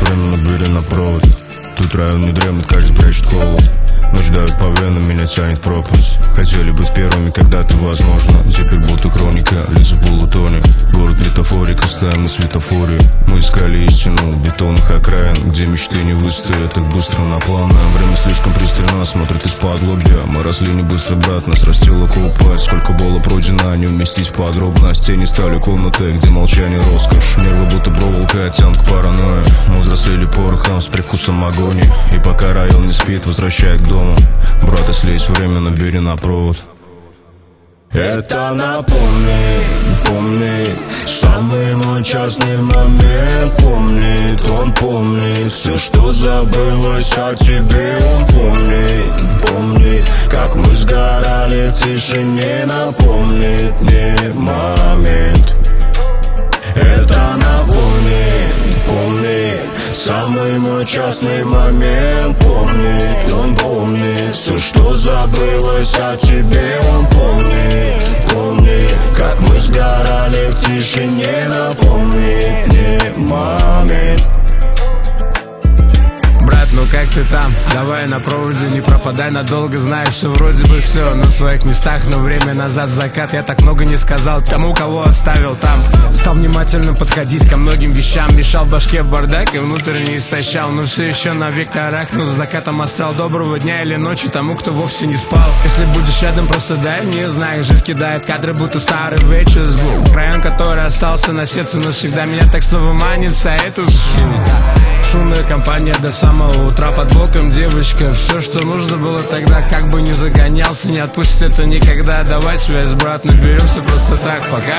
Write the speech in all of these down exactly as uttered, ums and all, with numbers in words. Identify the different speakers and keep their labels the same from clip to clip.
Speaker 1: время, но бери на провод. Тут район не дремлет, каждый прячет холод. Ночь давит по венам, меня тянет пропасть. Хотели быть первыми, когда-то возможно. Теперь будто хроника, лица полутоне. Город метафорика, стоим на светофоре. Мы искали истину в бетонных окраин, где мечты не выстоят так быстро на план. Время слишком пристально смотрит из-под лобья. Мы росли не быстро, брат, нас растила купать. Сколько было пройдено, не уместить в подробность. Тени стали комнатой, где молчание роскошь. Нервы будто проволока, тянут к паранойе. Мы взрослели порохом с привкусом агонии. И пока район не спит, возвращает к дому. Брат, если есть время, набери на провод.
Speaker 2: Это напомни, помни, самый мой частный момент. Помнит, он помнит все, что забылось о тебе. Он помнит, помнит, как мы сгорали в тишине. Напомнит мне момент. Это напомнит, помнит, самый мой частный момент. Помнит, он помнит все, что забылось о тебе. Он помнит, помнит, как мы сгорали в тишине. Напомнит мне момент.
Speaker 3: Брат, ну как ты там? Давай на проводе, не пропадай надолго. Знаешь, что вроде бы все на своих местах, но время назад в закат я так много не сказал тому, кого оставил там. Стал внимательно подходить ко многим вещам. Мешал в башке бардак и внутренне истощал. Но все еще на векторах, но с закатом астрал. Доброго дня или ночи тому, кто вовсе не спал. Если будешь рядом, просто дай мне знак. Жизнь кидает кадры, будто старый вечер-звук. Район, который остался на сердце, но всегда меня так снова манит вся эта шумная компания до самого утра. Под боком девочка, все, что нужно было тогда. Как бы не загонялся, не отпустит это никогда. Давай связь, брат, наберемся просто так, пока.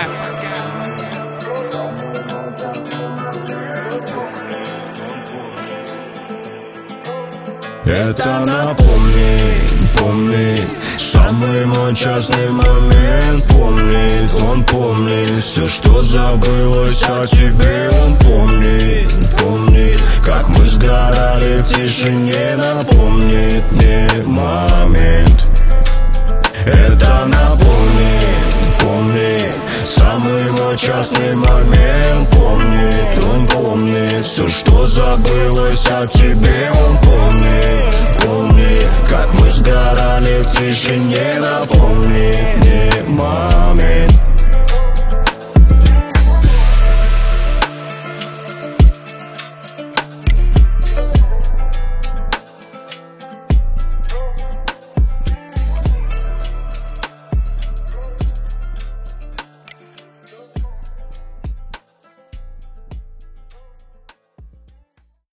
Speaker 2: Это напомни, помни, самый мой частный момент. Помнит, он помнит все, что забылось о тебе. Он помнит, помнит, как мы сгорали в тишине. Напомнит мне момент. Это напомнит, помнит, самый мой частный момент. Помнит, он помнит все, что забылось о тебе. Он помнит, помнит, как мы сгорали в тишине. Напомнит мне момент.